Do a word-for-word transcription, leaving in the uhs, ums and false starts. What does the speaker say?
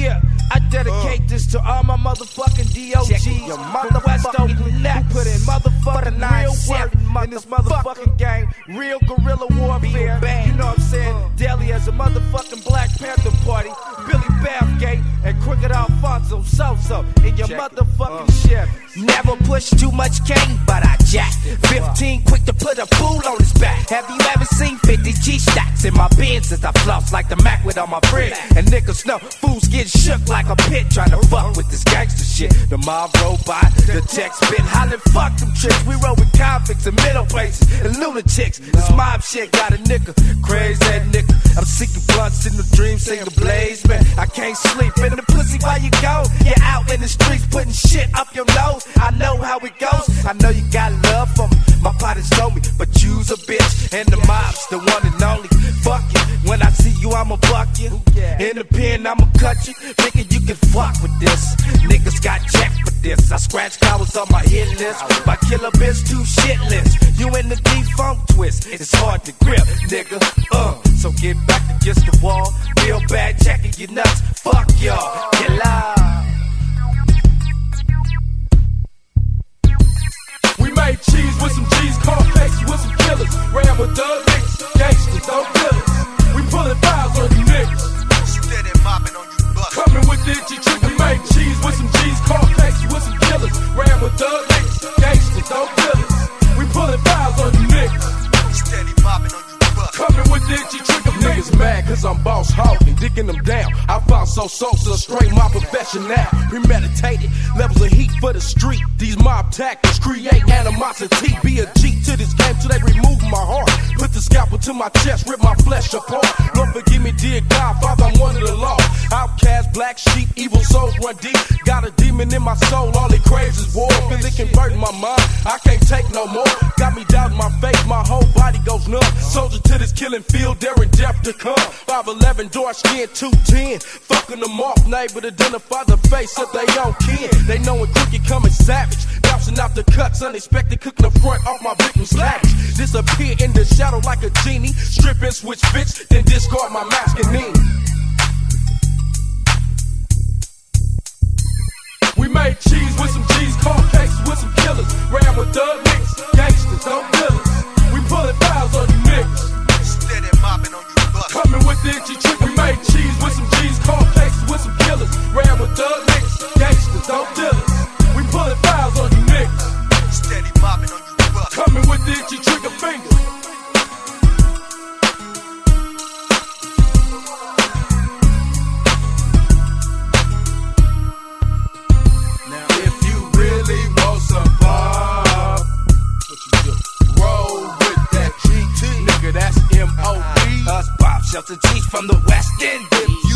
Yeah, I dedicate uh. this to all my motherfucking D O Gs. Your motherfucking neck. Who put in motherfucking real work in this motherfucking game. Real guerrilla warfare. You know what I'm saying? Uh. Delhi has a motherfucking Black Panther Party. Billy Bathgate and Crooked Alfonso Soso in your Check motherfucking uh. shit. Never push too much cane, but I jack. fifteen quick to put a fool on his back. Have you ever seen fifty G stacks in my bins as I floss like the Mac with all my friends? And niggas know fools get shook like a pit trying to fuck with this gangster shit. The mob roll by, the tech spit, hollin' fuck them tricks. We roll with convicts and middle places and lunatics. This mob shit got a nigga, crazy that nigga. I'm seeking blunts in the dream, singing blaze, man. I can't sleep in the pussy while you go. You're out in the streets putting shit up your nose. I know how it goes. I know you got love for me. My partners know me, but you's a bitch. And the mob's the one and only. Fuck you. When I see you, I'ma buck you. In the pen, I'ma cut you. Thinking you can fuck with this. Niggas got checked for this. I scratch cowards on my hit list. My killer bitch too shitless. You in the defunct twist. It's hard to grip, nigga. Uh, so get back against the wall. Feel bad checking your nuts. Fuck y'all. Get loud. We made cheese with some G's, cornflakes with some killers. Ran with thug niggas, gangsters, dope dealers. We pulling files on you niggas. Steady mopping on you bucks. Coming with the itchy trick. We made cheese with some G's, cornflakes with some killers. Ran with thug niggas, gangsters, dope dealers. We pulling files on you niggas. Steady mopping on you bucks. Coming with the itchy trick. Niggas mad cause I'm boss hogging, digging them down. I found so social, straight my profession now. Premeditated, levels of heat for the street. These mob tactics create animosity. Be a G to this game till they remove my heart. Put the scalpel to my chest, rip my flesh apart. Lord forgive me, dear God, Father, I'm one of the law. Outcast, black sheep, evil souls run deep. Got a demon in my soul, all it craves is war. Feel it converting my mind, I can't take no more. Got me doubting my faith, my whole body goes numb. Soldier to this killing field, daring death to come. five eleven, dark skin, two ten. Fucking them off, neighbor to identify the face of they own kin. They knowin' crooked coming savage. Bouncing out the cuts, unexpected, cooking the front off my victim's lavish. Disappear in the shadow like a genie. Strip and switch bitch, then discard my mask and knee. We made cheese with some G's, cornflakes with some killers. Ran with thug niggas, gangsters, dope dealers. We pulling files on you niggas. Steady mopping on you bucks. Coming with the itchy trick. We made cheese with some G's, cornflakes with some killers. Ran with thug niggas, gangsters, dope dealers. We pulling files on you niggas. Steady mopping on you bucks. Coming with the itchy trigger finger. Shelter G's from the West End.